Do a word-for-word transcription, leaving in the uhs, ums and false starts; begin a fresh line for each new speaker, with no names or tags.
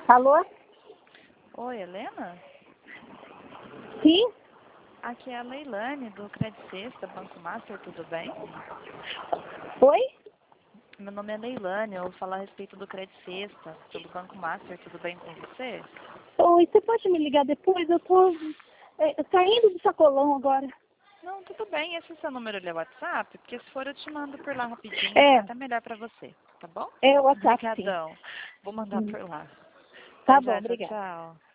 Alô?
Oi, Helena?
Sim?
Aqui é a Leilane, do Credit Sexta, Banco Master, tudo bem?
Oi?
Meu nome é Leilane, eu vou falar a respeito do Credit Sexta, do Banco Master, tudo bem com você?
Oi, você pode me ligar depois? Eu tô é, saindo do sacolão agora.
Não, tudo bem, esse seu número é o WhatsApp, porque se for eu te mando por lá rapidinho,
É,
fica até melhor pra você, tá bom?
é o WhatsApp, sim.
Obrigadão, vou mandar
Hum.
por lá.
Tá
Até
bom,
já, tchau,
obrigada.
tchau.